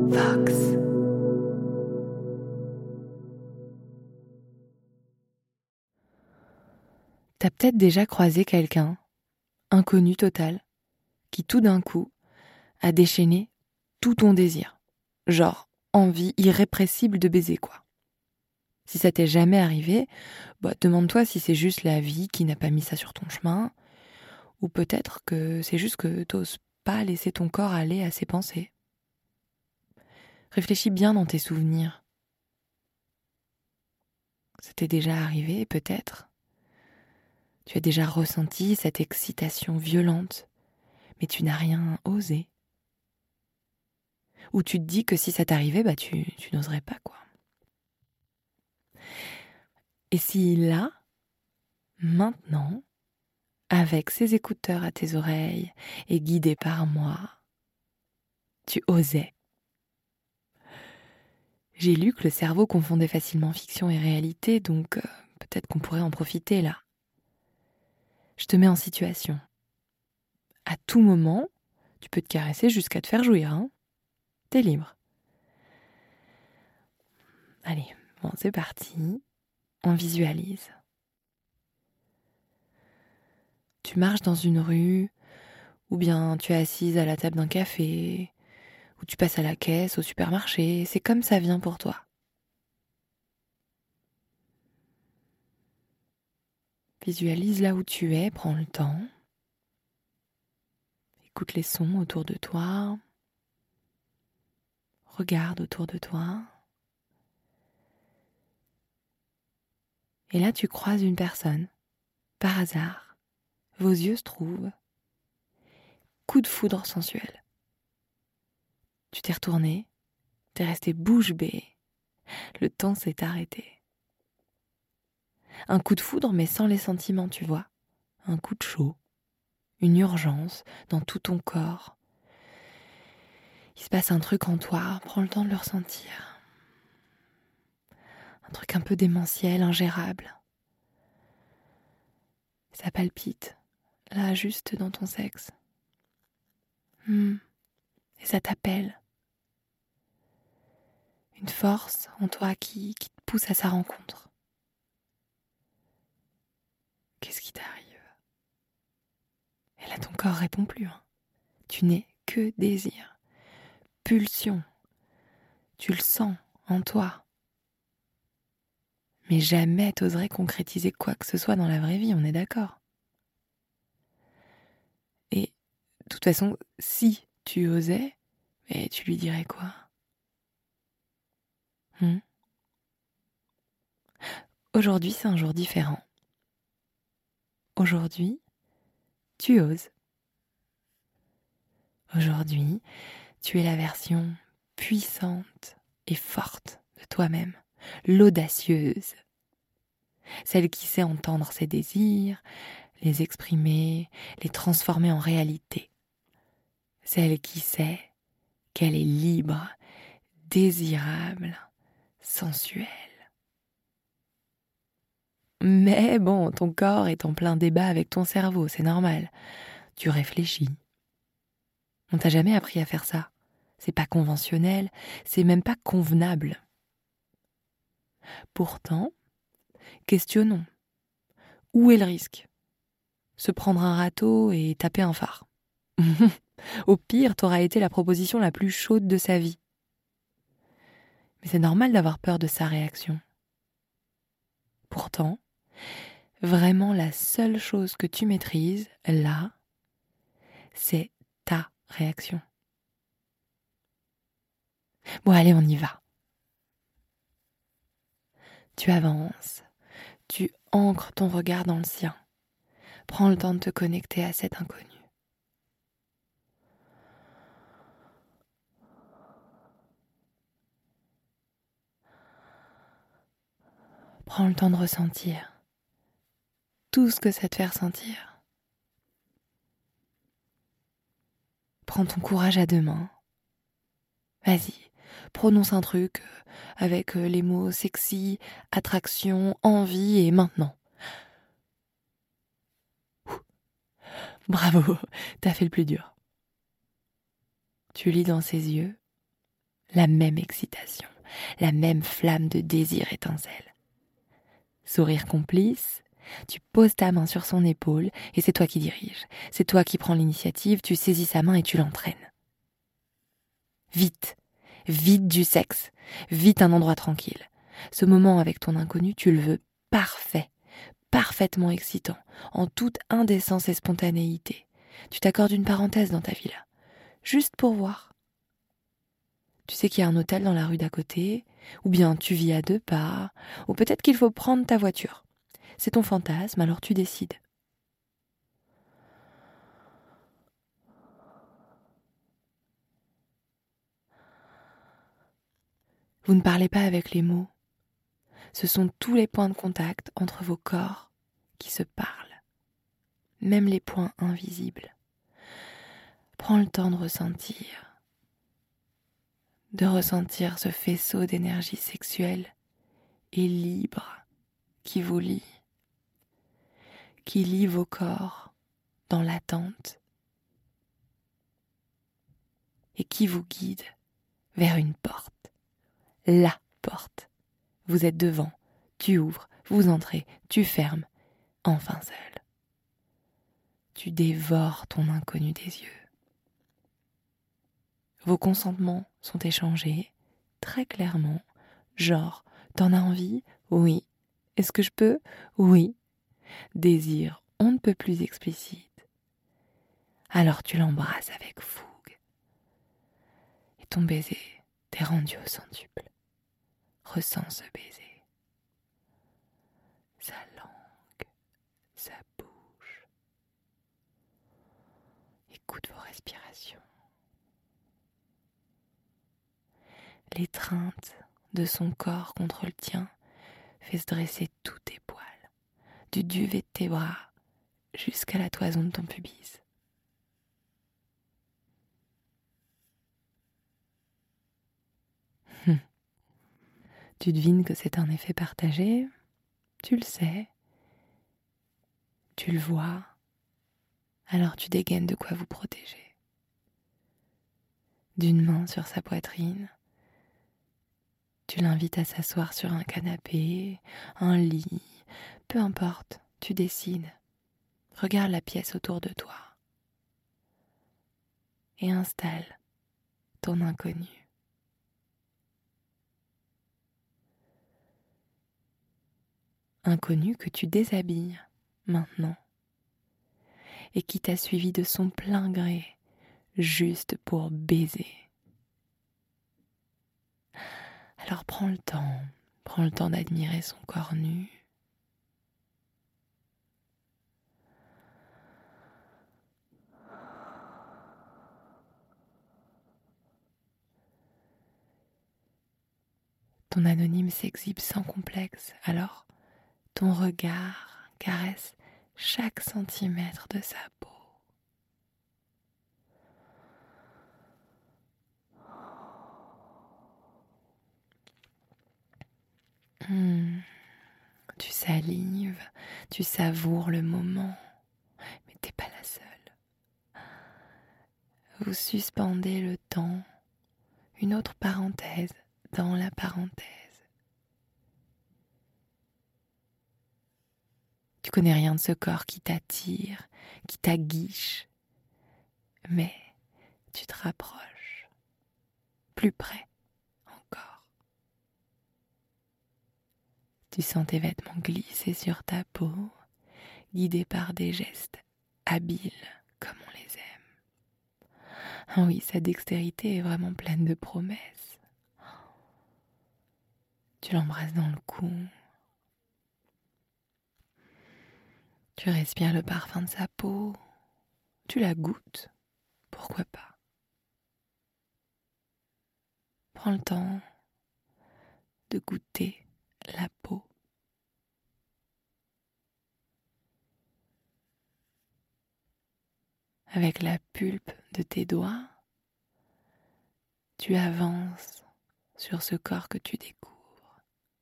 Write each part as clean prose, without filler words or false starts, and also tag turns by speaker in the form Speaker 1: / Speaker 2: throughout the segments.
Speaker 1: Vox. T'as peut-être déjà croisé quelqu'un, inconnu total, qui tout d'un coup a déchaîné tout ton désir. Genre, envie irrépressible de baiser, quoi. Si ça t'est jamais arrivé, demande-toi si c'est juste la vie qui n'a pas mis ça sur ton chemin, ou peut-être que c'est juste que t'oses pas laisser ton corps aller à ses pensées. Réfléchis bien dans tes souvenirs. Ça t'est déjà arrivé, peut-être. Tu as déjà ressenti cette excitation violente, mais tu n'as rien osé. Ou tu te dis que si ça t'arrivait, tu n'oserais pas, quoi. Et si là, maintenant, avec ces écouteurs à tes oreilles et guidé par moi, tu osais. J'ai lu que le cerveau confondait facilement fiction et réalité, donc peut-être qu'on pourrait en profiter là. Je te mets en situation. À tout moment, tu peux te caresser jusqu'à te faire jouir, hein. T'es libre. Allez, bon, c'est parti. On visualise. Tu marches dans une rue, ou bien tu es assise à la table d'un café, ou tu passes à la caisse au supermarché, c'est comme ça vient pour toi. Visualise là où tu es, prends le temps. Écoute les sons autour de toi. Regarde autour de toi. Et là, tu croises une personne, par hasard. Vos yeux se trouvent. Coup de foudre sensuel. Tu t'es retourné, t'es resté bouche bée. Le temps s'est arrêté. Un coup de foudre, mais sans les sentiments, tu vois. Un coup de chaud. Une urgence dans tout ton corps. Il se passe un truc en toi, prends le temps de le ressentir. Un truc un peu démentiel, ingérable. Ça palpite, là, juste dans ton sexe. Et ça t'appelle. Une force en toi qui te pousse à sa rencontre. Qu'est-ce qui t'arrive ? Et là, ton corps répond plus. Tu n'es que désir, pulsion. Tu le sens en toi. Mais jamais t'oserais concrétiser quoi que ce soit dans la vraie vie, on est d'accord. Et de toute façon, si tu osais, tu lui dirais quoi ? Aujourd'hui, c'est un jour différent. Aujourd'hui, tu oses. Aujourd'hui, tu es la version puissante et forte de toi-même, l'audacieuse, celle qui sait entendre ses désirs, les exprimer, les transformer en réalité, celle qui sait qu'elle est libre, désirable, sensuelle. Mais bon, ton corps est en plein débat avec ton cerveau, c'est normal. Tu réfléchis. On t'a jamais appris à faire ça. C'est pas conventionnel, c'est même pas convenable. Pourtant, questionnons. Où est le risque ? Se prendre un râteau et taper un phare. Au pire, t'auras été la proposition la plus chaude de sa vie. Mais c'est normal d'avoir peur de sa réaction. Pourtant, vraiment la seule chose que tu maîtrises, là, c'est ta réaction. Bon, allez, on y va. Tu avances, tu ancres ton regard dans le sien. Prends le temps de te connecter à cet inconnu. Prends le temps de ressentir tout ce que ça te fait ressentir. Prends ton courage à deux mains. Vas-y, prononce un truc avec les mots sexy, attraction, envie et maintenant. Bravo, t'as fait le plus dur. Tu lis dans ses yeux, la même excitation, la même flamme de désir étincelle. Sourire complice, tu poses ta main sur son épaule et c'est toi qui diriges. C'est toi qui prends l'initiative, tu saisis sa main et tu l'entraînes. Vite, vite du sexe, vite un endroit tranquille. Ce moment avec ton inconnu, tu le veux parfait, parfaitement excitant, en toute indécence et spontanéité. Tu t'accordes une parenthèse dans ta vie là, juste pour voir. Tu sais qu'il y a un hôtel dans la rue d'à côté, ou bien tu vis à 2 pas, ou peut-être qu'il faut prendre ta voiture. C'est ton fantasme, alors tu décides. Vous ne parlez pas avec les mots. Ce sont tous les points de contact entre vos corps qui se parlent, même les points invisibles. Prends le temps de ressentir ce faisceau d'énergie sexuelle et libre qui vous lie, qui lie vos corps dans l'attente et qui vous guide vers une porte, la porte. Vous êtes devant, tu ouvres, vous entrez, tu fermes, enfin seul. Tu dévores ton inconnu des yeux. Vos consentements sont échangés très clairement, genre, t'en as envie? Oui. Est-ce que je peux? Oui. Désir, on ne peut plus explicite. Alors tu l'embrasses avec fougue. Et ton baiser t'est rendu au centuple. Ressens ce baiser. Sa langue, sa bouche. Écoute vos respirations. L'étreinte de son corps contre le tien fait se dresser tous tes poils, du duvet de tes bras jusqu'à la toison de ton pubis. Tu devines que c'est un effet partagé, tu le sais, tu le vois, alors tu dégaines de quoi vous protéger. D'une main sur sa poitrine, tu l'invites à s'asseoir sur un canapé, un lit, peu importe, tu décides. Regarde la pièce autour de toi et installe ton inconnu. Inconnu que tu déshabilles maintenant et qui t'a suivi de son plein gré juste pour baiser. Alors prends le temps d'admirer son corps nu. Ton anonyme s'exhibe sans complexe, alors ton regard caresse chaque centimètre de sa peau. Tu salives, tu savoures le moment, mais t'es pas la seule. Vous suspendez le temps, une autre parenthèse dans la parenthèse. Tu connais rien de ce corps qui t'attire, qui t'aguiche, mais tu te rapproches, plus près encore. Tu sens tes vêtements glisser sur ta peau, guidés par des gestes habiles comme on les aime. Ah oui, sa dextérité est vraiment pleine de promesses. Tu l'embrasses dans le cou. Tu respires le parfum de sa peau. Tu la goûtes. Pourquoi pas? Prends le temps de goûter la peau. Avec la pulpe de tes doigts, tu avances sur ce corps que tu découvres.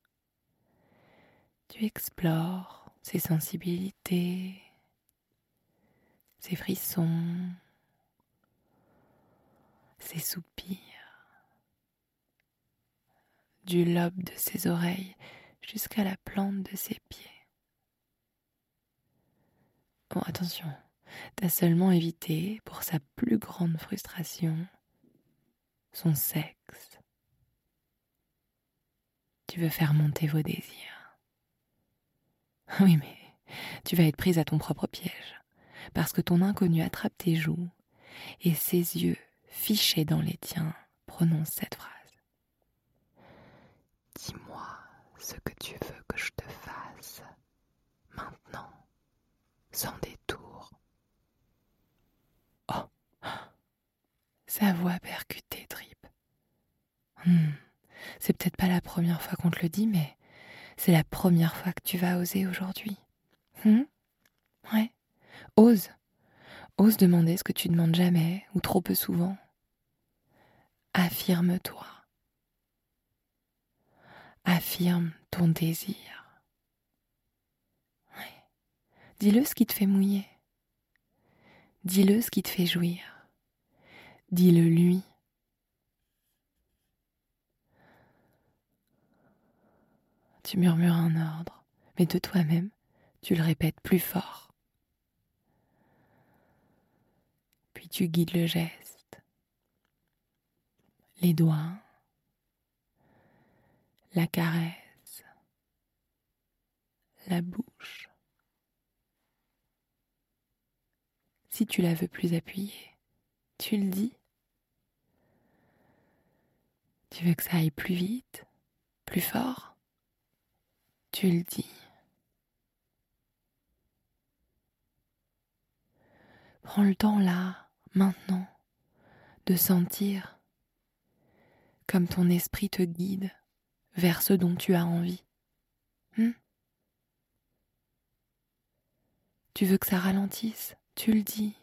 Speaker 1: Tu explores ses sensibilités, ses frissons, ses soupirs. du lobe de ses oreilles jusqu'à la plante de ses pieds. Bon, attention, t'as seulement évité, pour sa plus grande frustration, son sexe. Tu veux faire monter vos désirs. Oui, mais tu vas être prise à ton propre piège, parce que ton inconnu attrape tes joues et ses yeux, fichés dans les tiens, prononcent cette phrase. Dis-moi ce que tu veux que je te fasse, maintenant, sans détour. Oh, sa voix percute tes tripes. C'est peut-être pas la première fois qu'on te le dit, mais c'est la première fois que tu vas oser aujourd'hui. Ouais, ose. Ose demander ce que tu demandes jamais ou trop peu souvent. Affirme-toi. Affirme ton désir. Ouais. Dis-le ce qui te fait mouiller. Dis-le ce qui te fait jouir. Dis-le lui. Tu murmures un ordre, mais de toi-même, tu le répètes plus fort. Puis tu guides le geste. Les doigts. La caresse. La bouche. Si tu la veux plus appuyée, tu le dis. Tu veux que ça aille plus vite, plus fort? Tu le dis. Prends le temps là, maintenant, de sentir comme ton esprit te guide vers ce dont tu as envie. Tu veux que ça ralentisse? Tu le dis.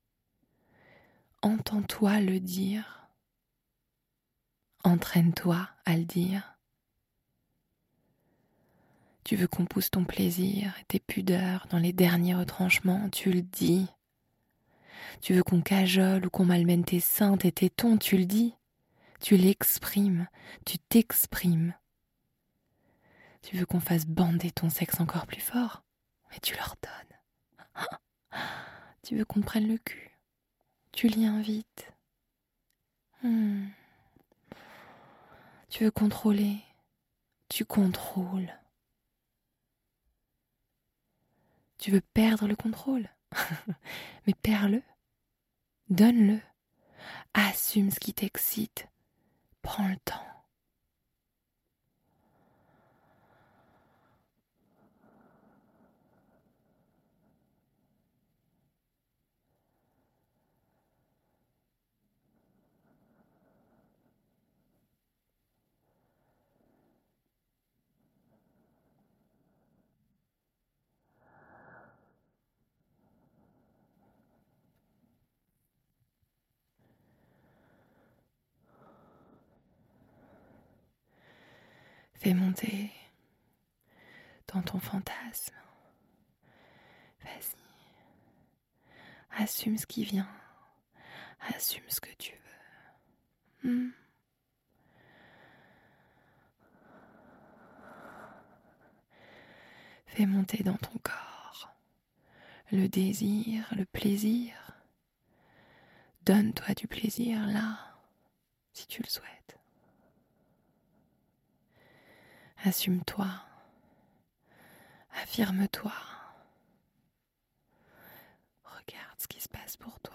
Speaker 1: Entends-toi le dire. Entraîne-toi à le dire. Tu veux qu'on pousse ton plaisir et tes pudeurs dans les derniers retranchements? Tu le dis. Tu veux qu'on cajole ou qu'on malmène tes seins, tes tétons? Tu le dis. Tu l'exprimes. Tu t'exprimes. Tu veux qu'on fasse bander ton sexe encore plus fort? Mais tu leur donnes. Tu veux qu'on te prenne le cul? Tu l'y invites. Tu veux contrôler? Tu contrôles. Tu veux perdre le contrôle? Mais perds-le. Donne-le. Assume ce qui t'excite. Prends le temps. Fais monter dans ton fantasme. Vas-y. Assume ce qui vient. Assume ce que tu veux. Fais monter dans ton corps le désir, le plaisir. Donne-toi du plaisir là, si tu le souhaites. Assume-toi. Affirme-toi. Regarde ce qui se passe pour toi.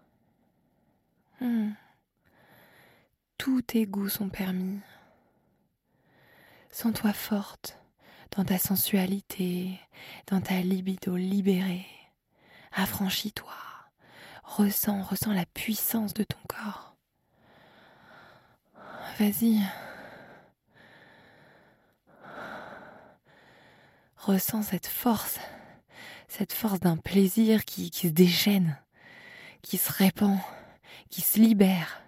Speaker 1: Tous tes goûts sont permis. Sens-toi forte dans ta sensualité, dans ta libido libérée. Affranchis-toi. Ressens la puissance de ton corps. Vas-y. Ressens cette force d'un plaisir qui se déchaîne, qui se répand, qui se libère.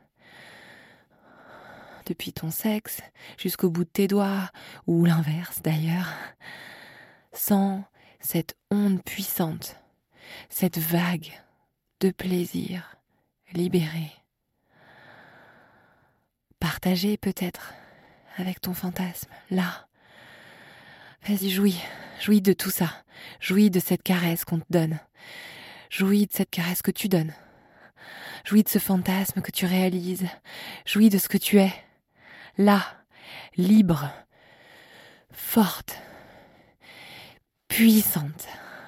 Speaker 1: Depuis ton sexe jusqu'au bout de tes doigts, ou l'inverse d'ailleurs. Sens cette onde puissante, cette vague de plaisir libéré. Partagé peut-être avec ton fantasme, là. Vas-y, jouis de tout ça. Jouis de cette caresse qu'on te donne. Jouis de cette caresse que tu donnes. Jouis de ce fantasme que tu réalises. Jouis de ce que tu es. Là, libre, forte, puissante.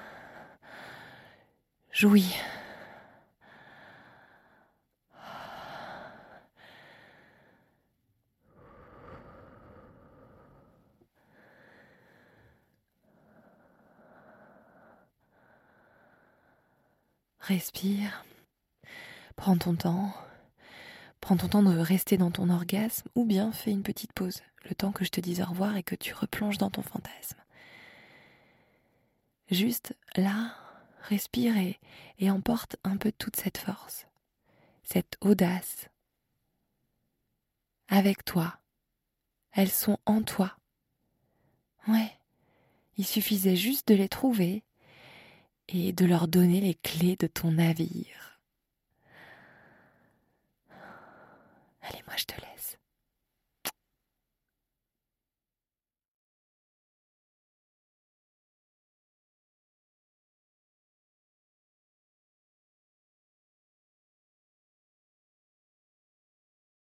Speaker 1: Jouis. Respire. Prends ton temps. Prends ton temps de rester dans ton orgasme ou bien fais une petite pause, le temps que je te dise au revoir et que tu replonges dans ton fantasme. Juste là, respire et emporte un peu toute cette force, cette audace avec toi. Elles sont en toi. Ouais, il suffisait juste de les trouver et de leur donner les clés de ton navire. Allez, moi je te laisse.